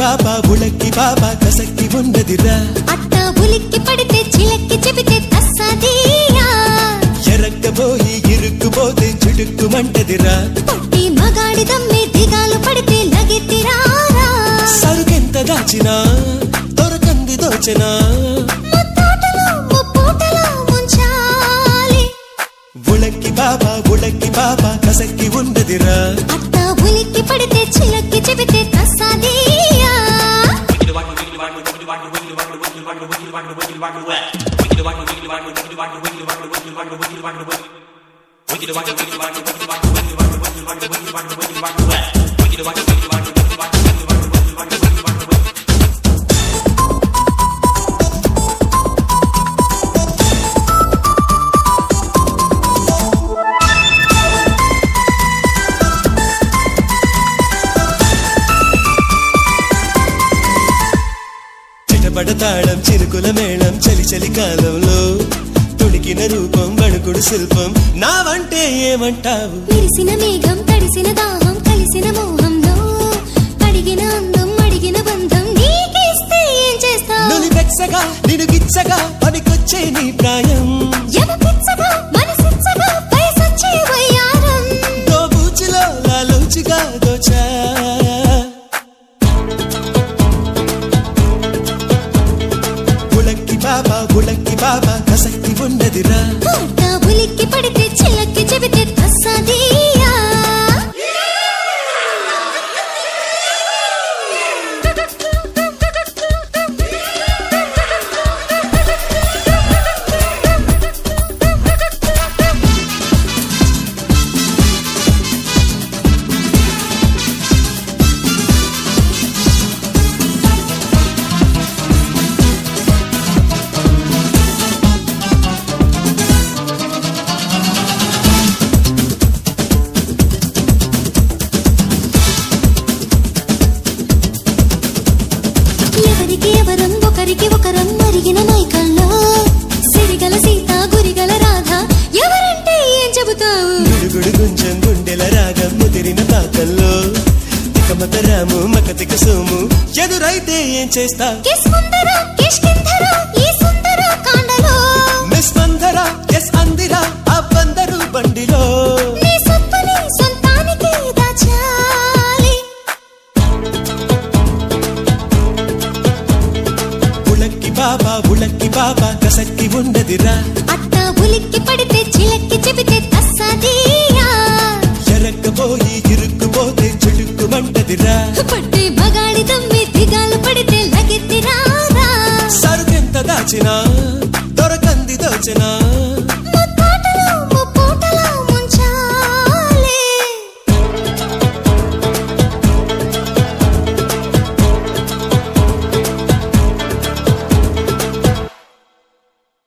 బాబా ఉలక్కి బాబా కసక్కి ఉన్నదిరా అట్ట ఉలిక్కి పడితే చిలక్కి చెబితే తస్సదియా ఎరక్కబోయి ఇరుక్కుపోతే చిడుక్కుమంటదిరా పొట్టి మగాడి దమ్మి దిగాలు పడితే లగెత్తిరారా సరుకెంత దాచినా దొరకంది దోచనా ముత్తాటలో ముప్పూటలో ముంచాలి ఉలక్కి బాబా కసక్కి ఉన్నదిరా అట్ట ఉలిక్కి పడితే చిలక్కి చెబితే తస్సదియా పడతాళం చిరుకుల మేళం చలి చలి కాలంలో తొడికిన రూపం వణుకుడు శిల్పం నావంటే ఏమంటావు విరిసిన మేఘం తడిసిన దాహం కలిసిన మోహంలో అడిగిన అందం అడిగిన బంధం నీకిస్తే ఏం చేస్తావు నులి వెచ్చగా నిన్ను గిచ్చగా పనికొచ్చే నీ ప్రాయం యమ పిచ్చగా మనసిచ్చగా వయసొచ్చే వయ్యారం దోబూచిలో లాలోచిగా దోచా ఉలక్కి బాబా కసక్కి ఉన్నదిరా అట్ట ఉలిక్కి పడితే చిలక్కి చెబితే తస్సదియా ఎవరం ఒకరికి ఒకరం మరిగిన మైకల్లో సిరిగల సీత గురిగల రాధ ఎవరంటే ఏం చెబుతావు గుడుగుడు గుంజం గుండెల రాగం ముదిరిన తాకల్లో తికమక రాము మకతిక సోము ఎదురైతే ఏం చేస్తా కిస్కుందరా కిష్కింధరా ఈ సుందర కాండలో మిస్ మందరా ఎస్ అందిరా ఆ బందరు బండిలో నీ సొత్తుని సొంతానికి దాచాలి ఉలక్కి బాబా కసక్కి ఉన్నదిరా అట్ట ఉలిక్కి పడితే చిలక్కి చెబితే తస్సదియా ఎరక్కబోయి ఇరుక్కుపోతే చిడుక్కుమంటదిరా పట్టి మగాడి దమ్మి దిగాలు పడితే లగెత్తిరారా సరుకెంత దాచినా దొరకంది దోచనా